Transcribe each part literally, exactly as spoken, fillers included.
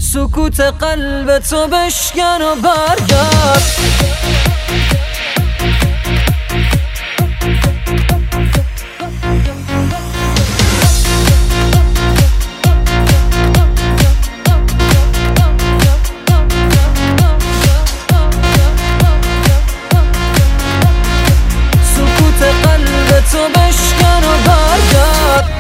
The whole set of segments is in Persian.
سکوت قلب تو بشکن و برگرد. سکوت قلب تو بشکن و برگرد.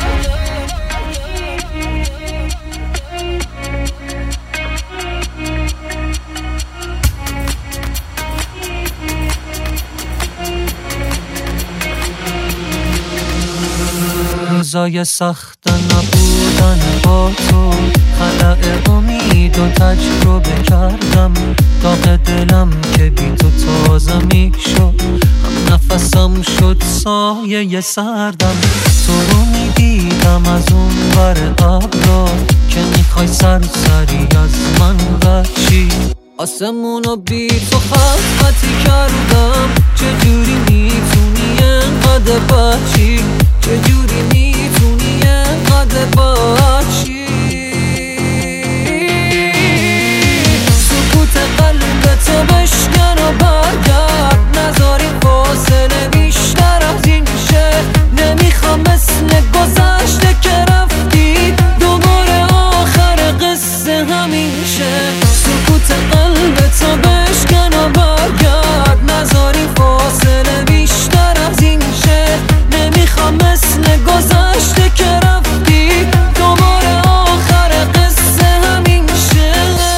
روزای سخت نبودن با تو، خلأ امید و تجربه کردم. داغ دلم که بی تو تازه می شد، هم نفسم شد سایه سردم. تو رو می دیدم از اون ور ابرا که میخوای سرسری از من بچی. آسمونو بی تو خط خطی کردم. چجوری میتونی انقدر بچی؟ چجوری میتونی انقدر بچی؟ سکوت قلب تو بشکن و برگرد. نذار این فاصله بیشتر از این شه. نمیخوام مثل گذشته که رفتی دوباره آخر قصه همین شه. سکوت قلب تو بشکن و برگرد. نذار این فاصله بیشتر از این شه. نمیخوام مثل گذشته که رفتی دوباره آخر قصه همین شه.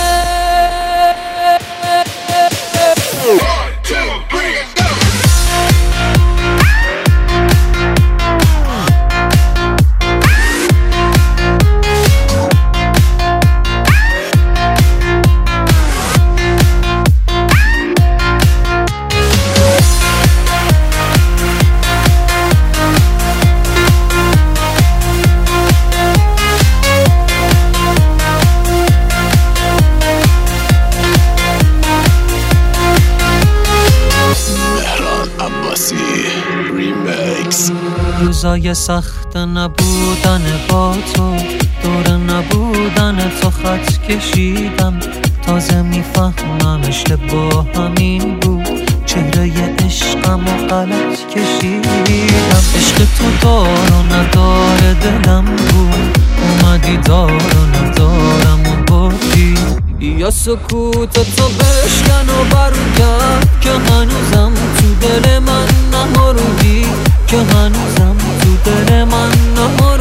روزای سخت نبودن با تو، دور نبودن تو خط کشیدم. تازه میفهمم اشتباه همین بود، چهره عشقم و غلط کشیدم. عشق تو دار و نداره دلم بود، اومدی دار و ندارم و بردی. یا سکوت تو بشکن و برگرد که هنوزم تو دل من نماروندی، که هنوزم تو دل من نماروندی.